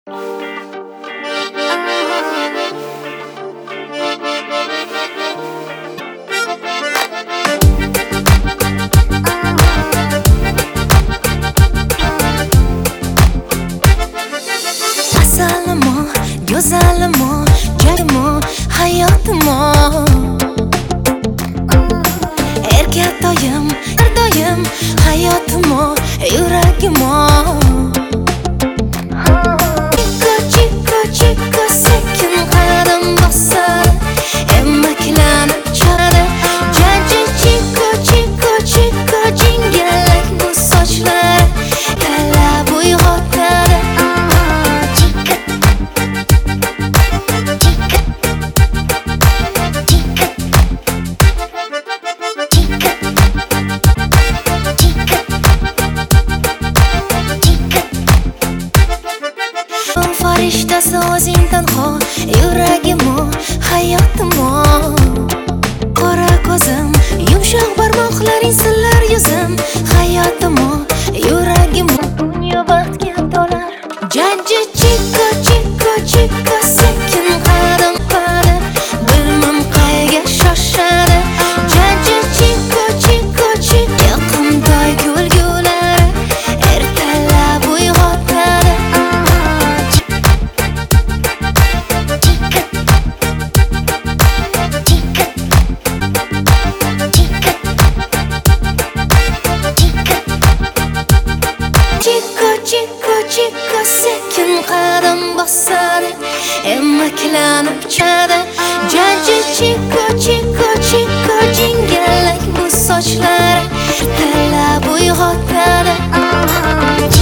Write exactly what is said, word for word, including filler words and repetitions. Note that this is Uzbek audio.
Asalimo, go'zalimo, jarimo, hayotimo. Erkatoyim, erdoyim, hayotimo, yuragimo. Chico, chico, chico, sekin qadam bosar, emaklanib choradi. Jaji chico, chico, chico, jingalak bu sochlar, talab uyg'otadi. Farishtasi o'zing tanho, yuragimo, hayotimo. Qora ko'zim, yumshoq barmoqlaring sillar yuzim, hayotimo, yuragimo. Dunyo baxtga to'lar. Jaji chico, chico, chico, sekin qadam qadi, bilmam qayga shoshadi. Jaji chico, chico, chico, yoqimtoy kulgulari, ertalab uyg'otadi. Chico, chico, chico, sekin qadam bosadi, emaklanib chadi. Jaji chico, chico, chico, jingalak bu sochlari, talab uyg'otadi.